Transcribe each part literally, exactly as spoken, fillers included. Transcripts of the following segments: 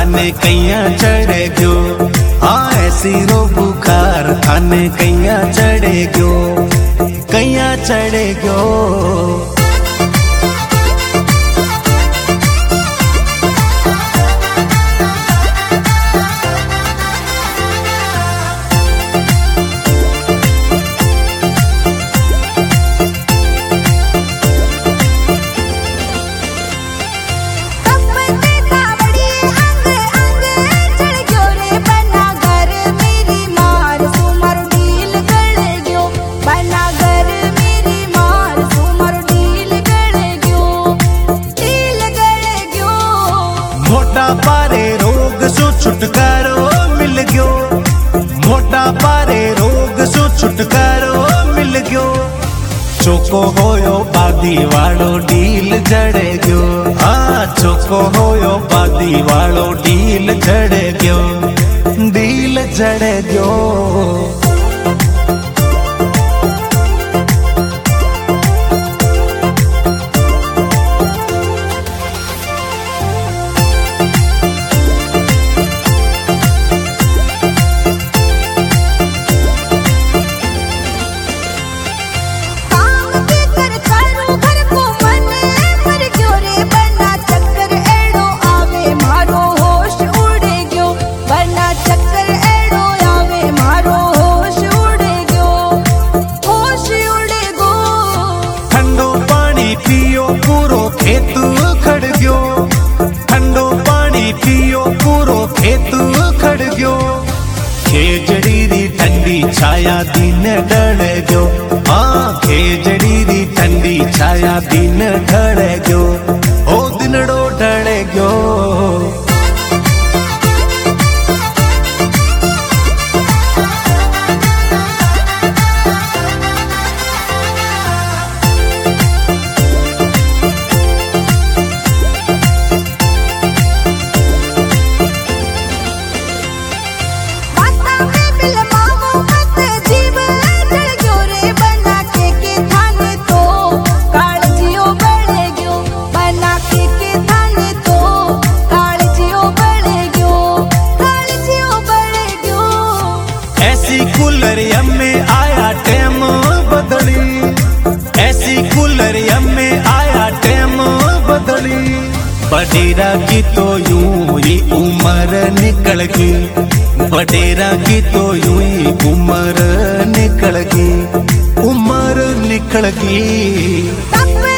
थाने कैया चढ़े गयो। हाँ ऐसी रो बुखार थाने कैया चढ़े गयो, कैया चढ़े गयो। मोटा पारे रोग सु छुटकारो मिल गयो, मोटा पारे रोग सु छुटकारो मिल गयो। चोको होयो बादी वालो डील जड़े गयो। हाँ चोको होयो बादी वालो डील जड़े गयो, डील जड़े गयो। पियो पूरो खेत खड़ गयो, ठंडो पानी पियो पूरो खेत खड़ गयो। खेजड़ी री ठंडी छाया दिन ढल गयो। हाँ खेजड़ी री ठंडी छाया दिन ढल गयो, ओ दिनड़ो ढल गयो। कूलर में आया टेम बदली, ऐसी कूलर में आया टेम बदली। बडेरा की तो यूं ही उम्र निकल गई, बडेरा की तो यूं ही उम्र निकल गई, उम्र निकल गई।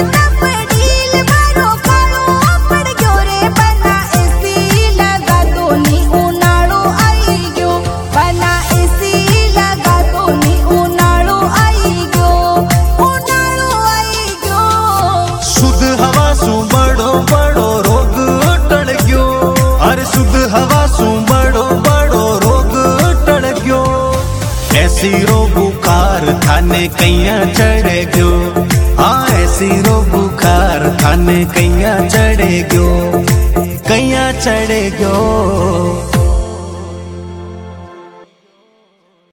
शुद्ध हवा सु बड़ो बड़ो रोग टल गयो। ऐसी रो बुखार थाने कैया चढ़े गयो। हाँ ऐसी रो बुखार थाने कैया चढ़े गयो, कैया चढ़े गयो।